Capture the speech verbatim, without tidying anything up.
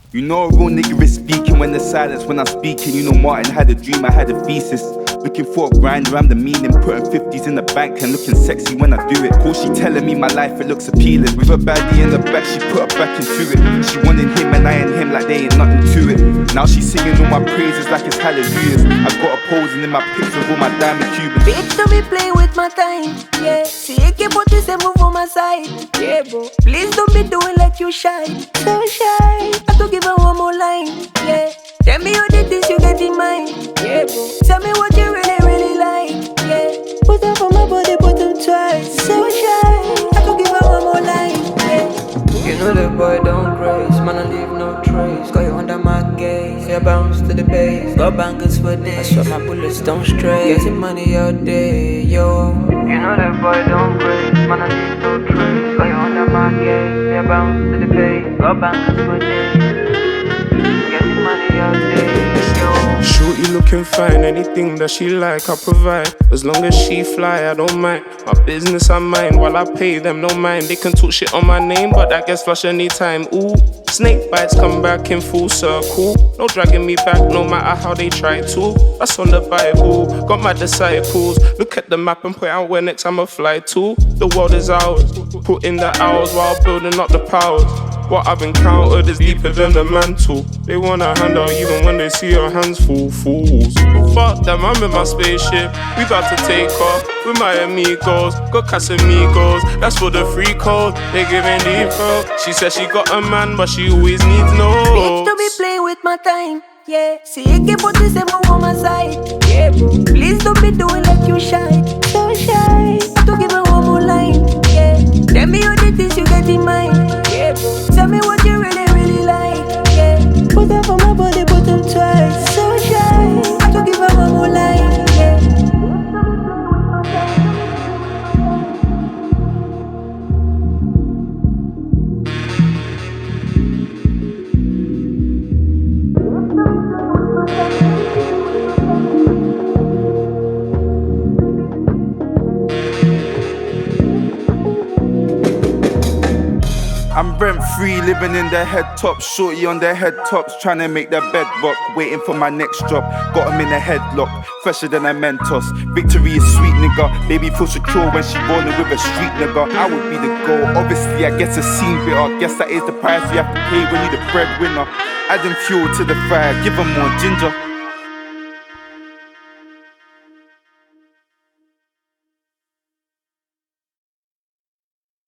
You know a real nigga is speaking when there's silence when I'm speaking. You know Martin had a dream, I had a thesis. Looking for a grinder, I'm the meaning. Putting fifties in the bank and looking sexy when I do it. Course she telling me my life, it looks appealing. With a baddie in the back, she put her back into it. She wanted him and I and him like they ain't nothing to it. Now she singing all my praises like it's hallelujahs. I got her posing in my pics with all my diamond Cubans. Bitch, don't be playing with my time, yeah. See, you can put this and move on my side, yeah, bro. Please don't be doing like you shy, so shy. I have to give her one more line, yeah. Tell me all the things you get in mind, yeah, bro. Tell me what you really, really like, yeah. Put up on my body, put them twice, so shy. I have to give her one more line, yeah. You know the boy don't grace, man I leave no trace. Got you under my gaze, yeah, bounce to the base. Got bangers for days, I swear my bullets don't stray. Getting money all day, yo. You know that boy don't grace, man I leave no trace. Got you under my gaze, yeah, bounce to the base. Got bangers for days. Getting money all day, yo. Shorty looking fine, anything that she like I provide. As long as she fly, I don't mind. My business I mind, while I pay them no mind. They can talk shit on my name, but that gets flush anytime. Ooh, snake bites come back in full circle. No dragging me back, no matter how they try to. That's on the Bible, got my disciples. Look at the map and point out where next I'ma fly to. The world is ours, put in the hours while building up the powers. What I've encountered is deeper than the mantle. They wanna hand out even when they see your hands full, fools. Fuck them, I'm in my spaceship. We about to take off with my amigos. Got Casamigos, that's for the free code. They giving deep throat. She said she got a man, but she always needs no. Bitch, don't be playing with my time, yeah. See, you can put this and move on my side, yeah, bro. Please don't be doing like you shy, so shy. I have to give her one more line, yeah. Tell me all the things you get in mind, yeah, bro. Tell me what you really, really like, yeah. Put up on my body, put them twice, so shy. I have to give her one more line, yeah. I'm rent free, living in the head top. Shorty on their head tops, trying to make their bed rock. Waiting for my next drop, got him in a headlock. Fresher than a Mentos, victory is sweet nigga. Baby feel secure when she rolling with a street nigga. I would be the goal, obviously I guess a scene bitter. Guess that is the price you have to pay when you the breadwinner. Adding fuel to the fire, give 'em more ginger.